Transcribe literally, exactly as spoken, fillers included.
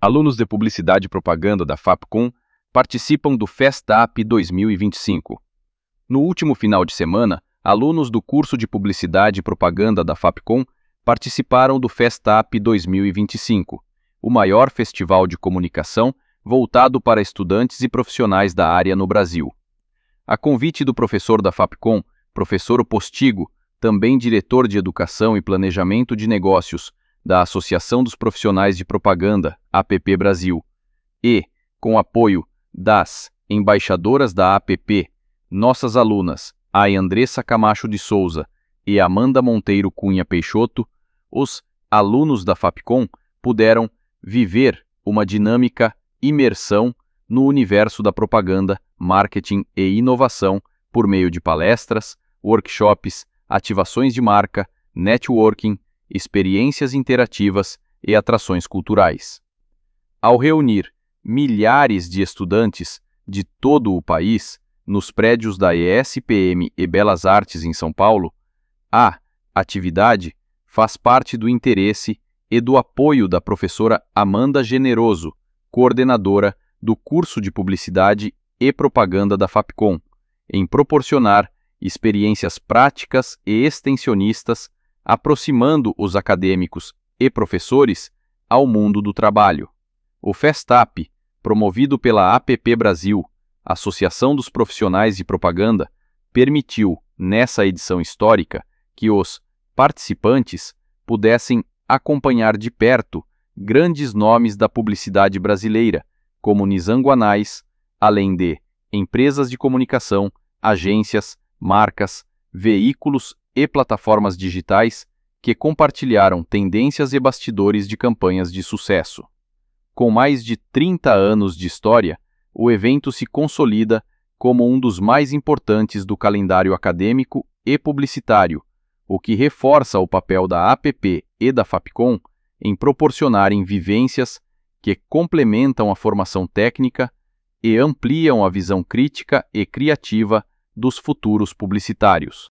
Alunos de Publicidade e Propaganda da Fapcom participam do FestApp dois mil e vinte e cinco. No último final de semana, alunos do curso de Publicidade e Propaganda da Fapcom participaram do FestApp dois mil e vinte e cinco, o maior festival de comunicação voltado para estudantes e profissionais da área no Brasil. A convite do professor da Fapcom, professor Postigo, também diretor de Educação e Planejamento de Negócios da Associação dos Profissionais de Propaganda, A P P Brasil, e, com apoio das embaixadoras da A P P, nossas alunas, a Andressa Camacho de Souza e Amanda Monteiro Cunha Peixoto, os alunos da Fapcom puderam viver uma dinâmica imersão no universo da propaganda, marketing e inovação por meio de palestras, workshops, ativações de marca, networking, experiências interativas e atrações culturais. Ao reunir milhares de estudantes de todo o país nos prédios da E S P M e Belas Artes em São Paulo, a atividade faz parte do interesse e do apoio da professora Amanda Generoso, coordenadora do curso de Publicidade e Propaganda da Fapcom, em proporcionar experiências práticas e extensionistas, aproximando os acadêmicos e professores ao mundo do trabalho. O FestApp, promovido pela A P P Brasil, Associação dos Profissionais de Propaganda, permitiu, nessa edição histórica, que os participantes pudessem acompanhar de perto grandes nomes da publicidade brasileira, como Nizam Guanais, além de empresas de comunicação, agências, marcas, veículos e plataformas digitais que compartilharam tendências e bastidores de campanhas de sucesso. Com mais de trinta anos de história, o evento se consolida como um dos mais importantes do calendário acadêmico e publicitário, o que reforça o papel da A P P e da Fapcom em proporcionarem vivências que complementam a formação técnica e ampliam a visão crítica e criativa dos futuros publicitários.